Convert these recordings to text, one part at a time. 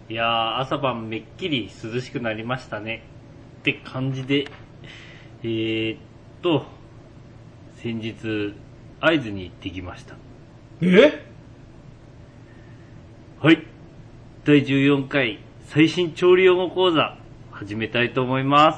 いやー、朝晩めっきり涼しくなりましたねって感じで、先日、会津に行ってきました。はい。第14回最新調理用語講座、始めたいと思います。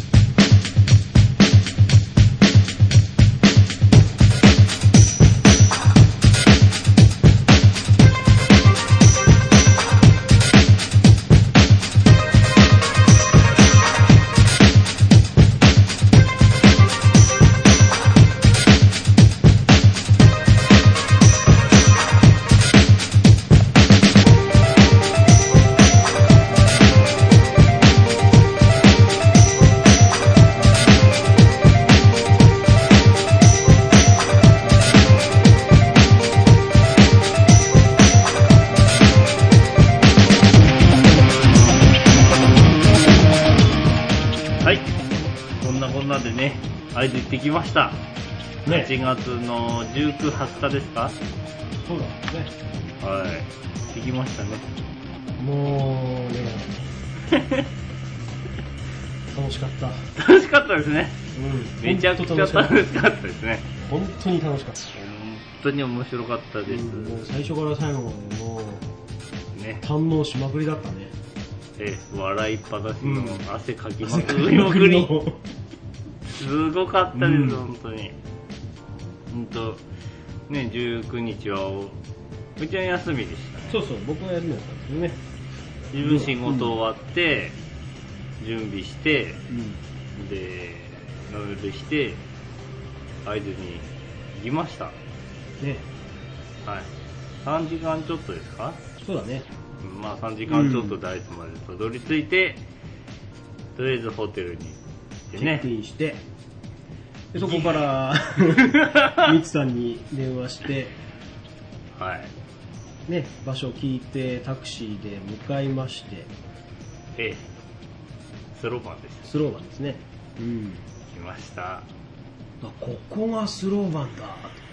会津行ってきました。ね、8月の19、20日ですか？ そうだね。 はい。行ってきましたね。 もうね、楽しかった。 楽しかったですね。 うん。 めちゃくちゃ楽しかったですね。 本当に楽しかった。 本当に面白かったです。 もう最初から最後までもう、ね、堪能しまくりだったね。 笑いっぱなしの汗かきまくり。すごかったです、本当に。ね、19日は、うちは休みでしたね。 そうそう、僕は休みだったんですよね。 自分仕事終わって、準備して、で、ノルでして、会津に行きました。 ね。 はい。3時間ちょっとですか？ そうだね。 まあ3時間ちょっとで会津までたどり着いて、とりあえずホテルにチェックインして、でそこからミツさんに電話して、 はいね、場所を聞いてタクシーで向かいまして、 スローバンでした。 スローバンですね。 来ました。 ここがスローバンだ。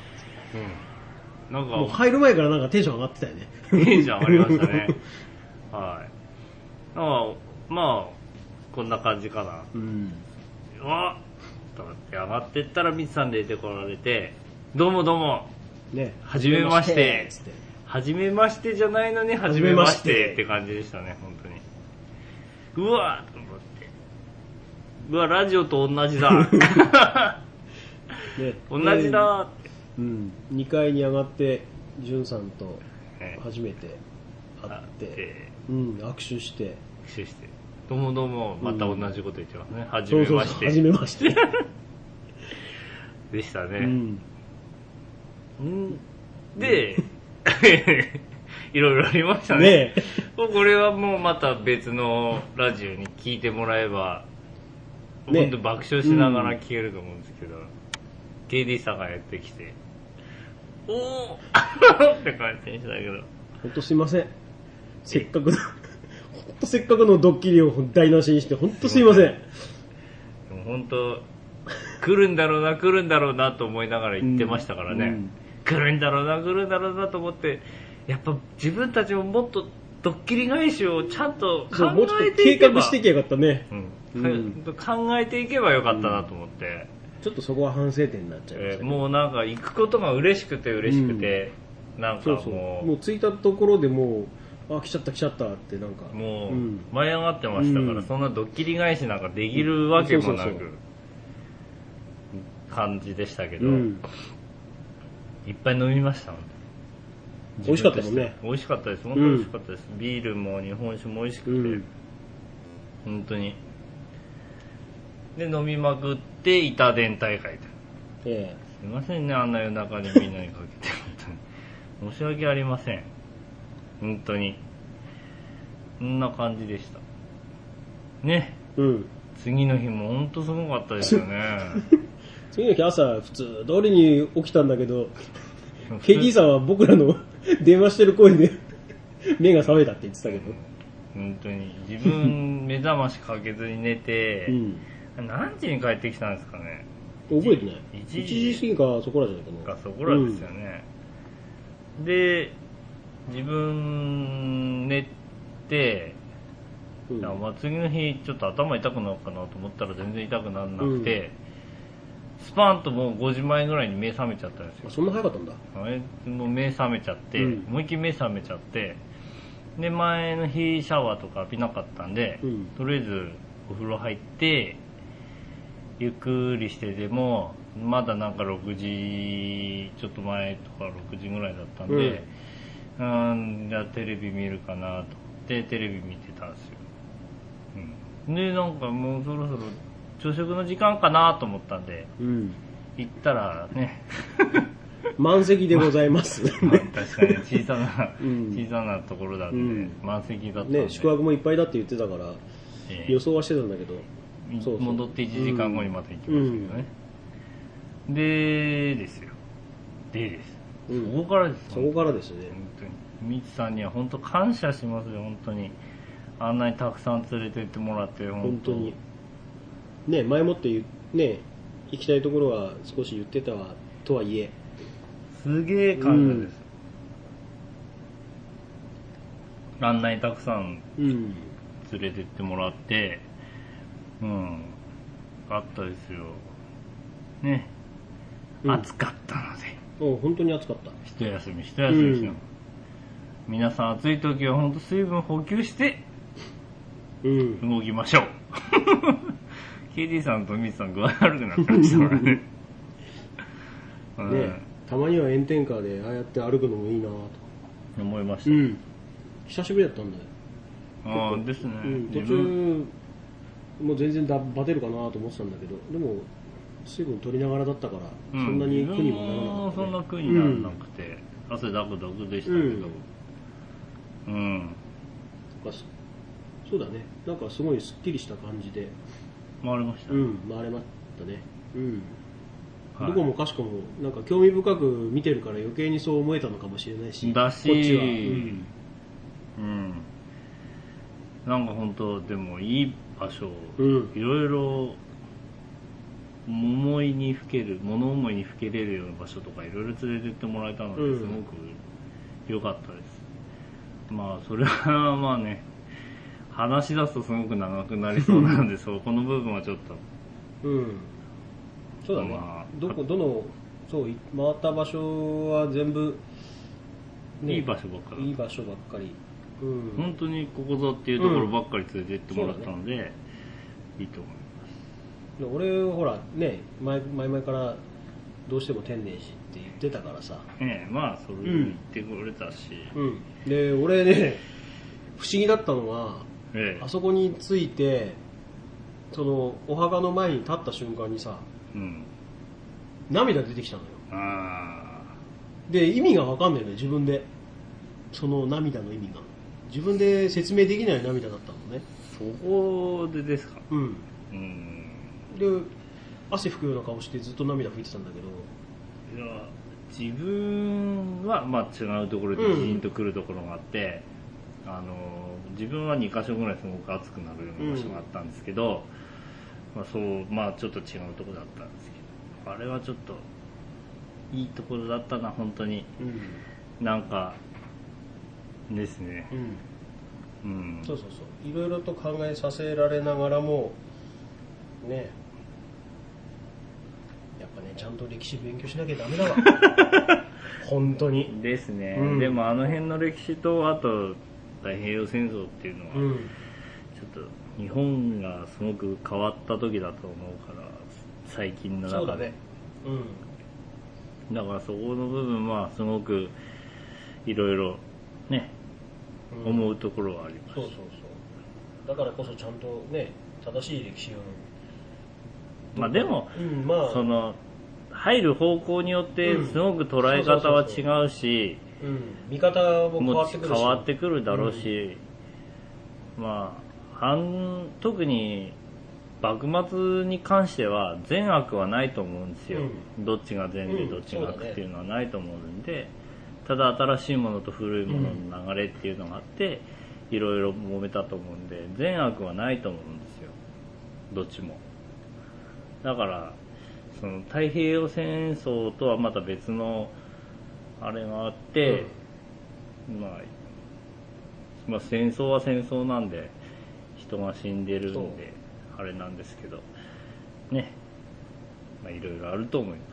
なんかもう入る前からなんかテンション上がってたよね。 テンション上がりましたね。はい。まあこんな感じかな。わっと思って上がってったらミツさん出てこられて、どうもどうも、 ね、 はじめまして、はじめましてじゃないのにはじめましてって感じでしたね、本当に。うわーと思って、うわラジオと同じだ、ね、同じだって。 2階に上がってジュンさんと初めて会って、握手して。 どうもどうも、また同じこと言ってますね。はじめまして。 はじめまして。 でしたね。で、いろいろありましたね。これはもうまた別のラジオに聞いてもらえば、本当爆笑しながら聞けると思うんですけど、KD さんがやってきて、おーって感じでしたけど。 本当すいません。せっかくのドッキリを台無しにして本当すいません。 でも本当来るんだろうなと思いながら言ってましたからね。来るんだろうなと思って、やっぱ自分たちももっとドッキリ返しをちゃんと考えていけば、 もうちょっと計画していけばよかったね。 考えていけばよかったなと思って。 ちょっとそこは反省点になっちゃいました、 もうなんか行くことが嬉しくて、なんかもう着いたところでもう来ちゃったってなんかもう舞い上がってましたから、そんなドッキリ返しなんかできるわけもなく感じでしたけど、いっぱい飲みました。 美味しかったもんね。 美味しかったです。本当に美味しかったです。ビールも日本酒も美味しくて、本当に。で飲みまくって板伝大会すいませんね、あんな夜中にみんなにかけて本当に申し訳ありません、本当に。こんな感じでしたね。次の日も本当すごかったですよね。 次の日朝普通通りに起きたんだけど、KD さんは僕らの電話してる声で目が覚めたって言ってたけど、 本当に自分目覚ましかけずに寝て、何時に帰ってきたんですかね。 覚えてない。1時過ぎかそこらじゃないかな。 そこらですよね。で自分寝て、 うん、 まあ次の日ちょっと頭痛くなるかなと思ったら全然痛くならなくて、スパンともう5時前ぐらいに目覚めちゃったんですよ。 そんな早かったんだ。 もう目覚めちゃって、思いっきり目覚めちゃって、で前の日シャワーとか浴びなかったんで、とりあえずお風呂入ってゆっくりしてでもまだなんか6時ちょっと前とか6時ぐらいだったんで、じゃあテレビ見るかなと思ってテレビ見てたんですよ。でなんかもうそろそろ朝食の時間かなと思ったんで、行ったらね満席でございます。 確かに小さなところだんで、満席だったんで、 ね、宿泊もいっぱいだって言ってたから、予想はしてたんだけど、 戻って1時間後にまた行きましたけどね、でですよ、そこからです。 そこからですね。 本当にみつさんには本当感謝しますよ。本当にあんなにたくさん連れて行ってもらって本当にね、前もってね、行きたいところは少し言ってたとはいえすげえ感謝です、あんなにたくさん連れてってもらって、あったですよね、暑かったので。 本当に暑かった。 一休みですよ、皆さん暑い時は本当水分補給して動きましょう。KD さんとミツさん具合悪くなってましたからね。 たまには炎天下でああやって歩くのもいいなと思いました、 久しぶりだったんだよ。 ですね、 途中もう全然バテるかなと思ってたんだけど、でも水分取りながらだったから、そんなに苦にもならなかった、 そんな苦にならなくて、汗だくだくでしたけど、 そうだね、なんかすごいすっきりした感じで回れました、 回れましたね。どこもかしこもなんか興味深く見てるから余計にそう思えたのかもしれないし、 だし、こっちはなんか本当でもいい場所、いろいろ物思いにふけれるような場所とかいろいろ連れてってもらえたのですごく良かったです。まあそれはまあね、話し出すとすごく長くなりそうなのでこの部分はちょっとそうだね、どのそう回った場所は全部、 いい場所ばっかり、本当にここぞっていうところばっかり連れてってもらったので、いいと思います。 俺ほらね、前々からどうしても天然寺って言ってたからさ、 まあそれ言ってくれたし、 で俺ね不思議だったのは、あそこに着いてそのお墓の前に立った瞬間にさ、涙出てきたのよ。で意味が分かんないのよ、自分で。その涙の意味が自分で説明できない涙だったのね。 そこでですか。 で汗拭くような顔してずっと涙拭いてたんだけど、 いや自分はまあ違うところでジーンとくるところがあって、自分は2カ所ぐらいすごく熱くなるような場所があったんですけど、ちょっと違うところだったんですけど、あれはちょっといいところだったな本当に、なんかですね、 そういろいろと考えさせられながらもね、やっぱねちゃんと歴史勉強しなきゃダメだわ。本当にですね、でもあの辺の歴史とあと太平洋戦争っていうのは、ちょっと日本がすごく変わった時だと思うから最近の中で、だからそこの部分はすごくいろいろね、思うところはあります。 だからこそちゃんとね正しい歴史を、 でも、その入る方向によってすごく捉え方は違うし、 見方も変わってくるだろうし、特に幕末に関しては善悪はないと思うんですよ、どっちが善でどっちが悪っていうのはないと思うんで、ただ新しいものと古いものの流れっていうのがあっていろいろ揉めたと思うんで、善悪はないと思うんですよ、どっちも。だからその太平洋戦争とはまた別のあれがあって、 まあ戦争は戦争なんで人が死んでるんであれなんですけどね、まあいろいろあると思います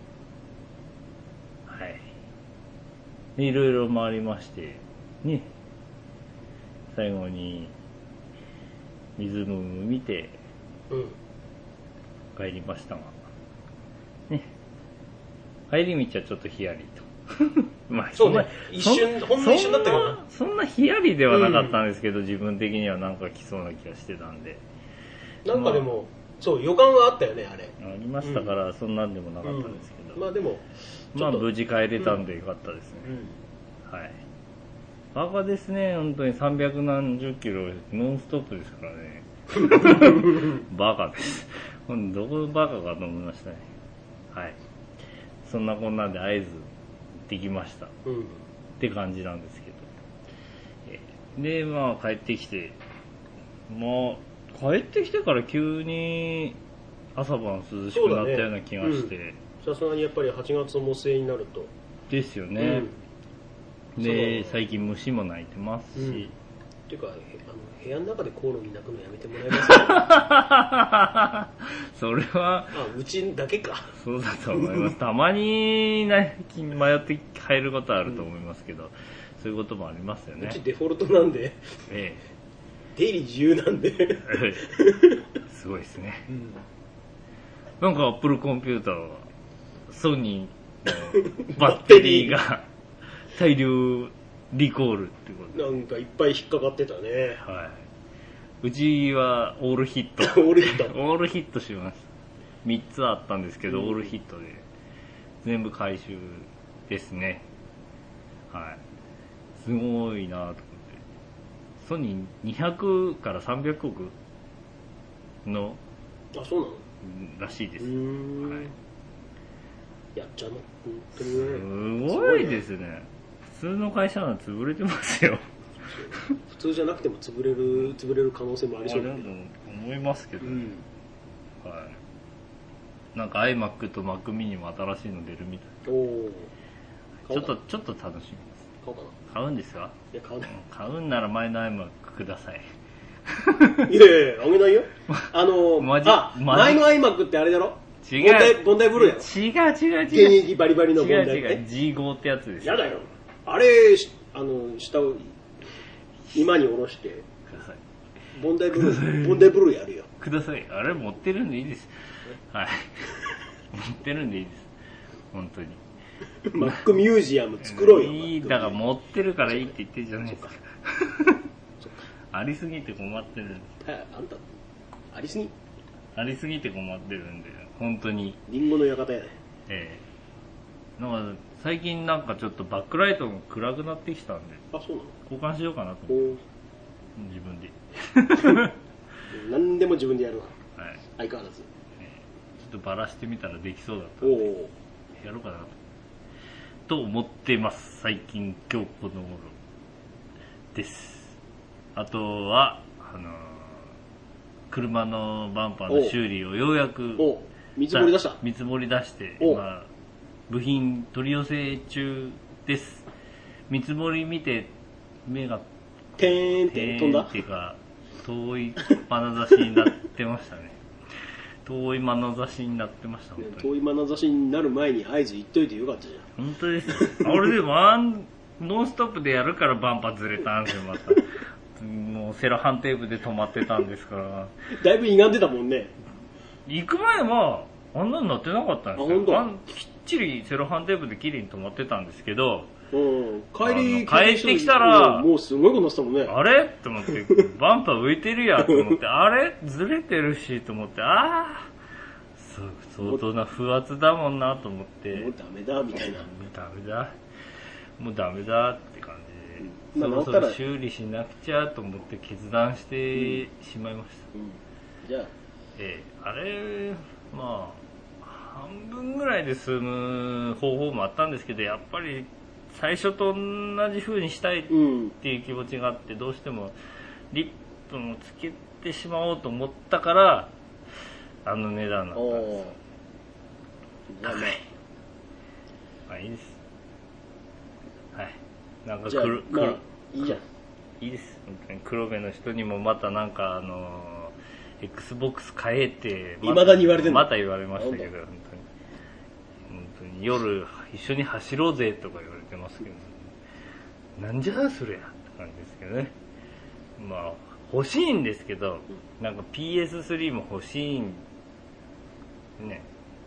、はい。でいろいろ回りましてね、最後に水ムーム見て帰りましたが、ね、帰り道はちょっとヒヤリとまあそうね、ほんの一瞬だったけどね。 そんなヒヤリではなかったんですけど、自分的にはなんか来そうな気がしてたんで、 なんかでも、そう予感はあったよね、あれありましたから、そんなんでもなかったんですけど、 まあでもまあ無事帰れたんでよかったですね、はい。バカですね、本当に300何十キロノンストップですからねバカです、どこのバカかと思いましたね。はい、そんなこんなんで会津行ってきました、って感じなんですけど、でまあ帰ってきて、まあ帰ってきてから急に朝晩涼しくなったような気がして、 さすがにやっぱり8月も末になるとですよね、で最近虫も鳴いてますし、 っていうか部屋の中でコオロギ鳴くのやめてもらえますかそれはうちだけか。 そうだと思いますたまに、ね、迷って入ることはあると思いますけど、そういうこともありますよね。 うちデフォルトなんで、出入り自由なんですごいですね、なんかアップルコンピューターはソニーのバッテリーが大量リコールってことなんかいっぱい引っかかってたね。 はい。うちはオールヒットオールヒットオールヒットしました。3つあったんですけど、オールヒットで全部回収ですね。はい。すごいなと思って。ソニー200から300億のそうなのらしいです。 はい。やっちゃうの本当にね。 すごいですね。普通の会社なら潰れてますよ。 普通じゃなくても潰れる可能性もありそうだけど。 思いますけど、ね、はい。なんか iMac と Mac mini も新しいの出るみたい。ちょっと楽しみです。買おうかな。 買うんですか？ いや買う。 買うんなら前の iMac ください。 いやいやあげないよ。前の iMac ってあれだろ？ 違う。 ボンダイブルーやろ？ 違う。 現役バリバリのボンダイブルー。 違う。G5 ってやつです。 やだよ。あれ下を今に下ろしてください。 ボンダイブルーやるよ。 ください。あれ持ってるんでいいです。はい。持ってるんでいいです。本当に。 マックミュージアム作ろうよ。 いいだから持ってるからいいって言ってるじゃないですか。ありすぎて困ってるんです。 あんたありすぎて困ってるんで本当に。 リンゴの館やね。 なんか最近なんかちょっとバックライトも暗くなってきたんで。 そうなの？ 交換しようかなと思って。自分で。 何でも自分でやるわ。 はい。 相変わらず。 ちょっとバラしてみたらできそうだったんで。やろうかなと思ってます。最近今日この頃です。あとは車のバンパーの修理をようやく見積もり出した。 見積もり出して今部品取り寄せ中です。見積もり見て目がてーんって飛んだっていうか遠い眼差しになってましたね。遠い眼差しになってました。本当に遠い眼差しになる前に合図言っといてよかったじゃん。 本当ですよ。俺でもノンストップでやるからバンパーずれたんですよ。またもうセロハンテープで止まってたんですから。 だいぶ歪んでたもんね。 行く前はあんなになってなかったんですよ。きっちりセロハンテープで綺麗に止まってたんですけど、帰ってきたらもうすごいことなってたもんね。 あれと思ってバンパー浮いてるやと思ってあれずれてるしと思って相当な不圧だもんなと思ってもうダメだみたいな。 もうダメだって感じで、そろそろ修理しなくちゃと思って決断してしまいました。 じゃああれまあ半分ぐらいで済む方法もあったんですけど、やっぱり最初と同じ風にしたいっていう気持ちがあって、どうしてもリップもつけてしまおうと思ったからあの値段だったんです。高い。まあいいです。はい。なんかいいじゃん。 いいです。本当に黒目の人にもまたなんかXbox 買えって未だに言われてるまた言われましたけど、本当に夜一緒に走ろうぜとか言われてますけど、なんじゃそれやって感じですけどね。まあ欲しいんですけど、なんか PS3 も欲しいんね。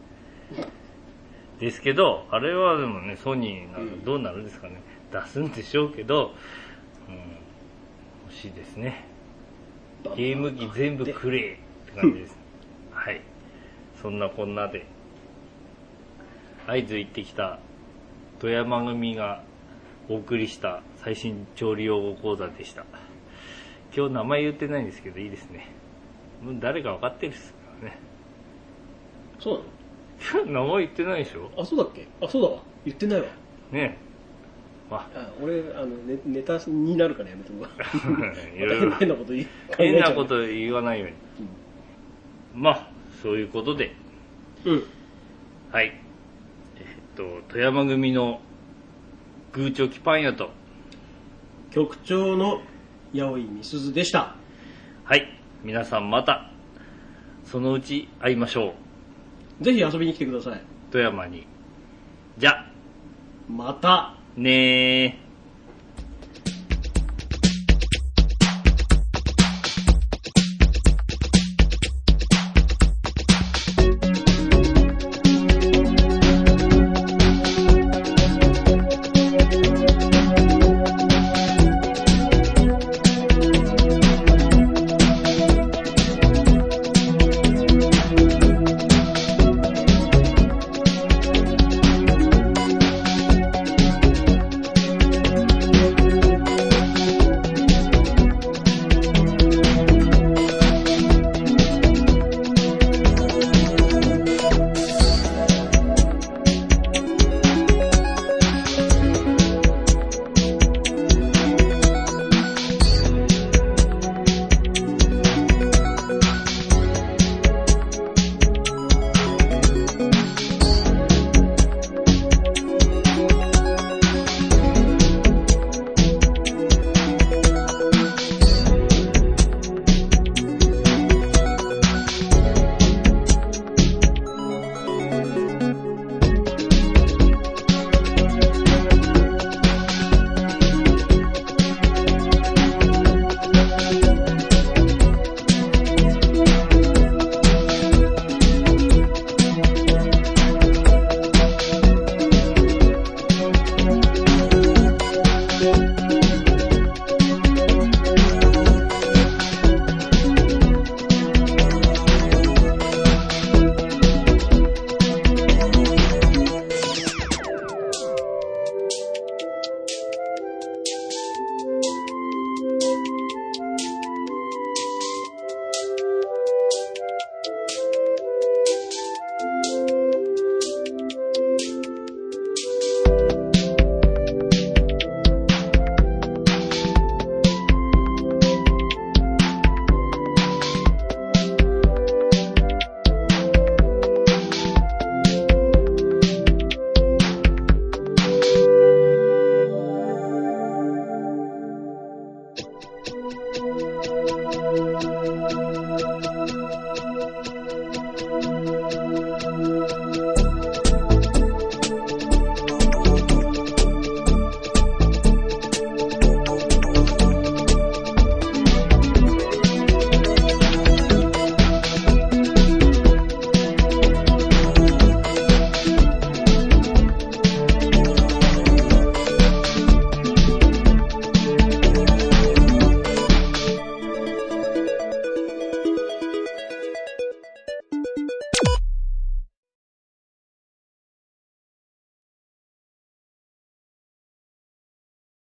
ですけど、あれはでもね、ソニーなんかどうなるんですかね。出すんでしょうけど、欲しいですね。ゲーム機全部くれって感じです。はい。そんなこんなで、会津行ってきた富山組がお送りした最新調理用語講座でした。今日名前言ってないんですけどいいですね。もう誰か分かってるっすからね。 そうなの？名前言ってないでしょ？ あ、そうだっけ？あ、そうだわ。言ってないわ。 ねえ。俺、ネタになるからやめてもらう。変なこと言わないように。まあ、そういうことで。はい。富山組のグーチョキパン屋と局長の八尾美鈴でした。 はい。皆さんまた、そのうち会いましょう。ぜひ遊びに来てください。 富山に。じゃ。 また。 ねー。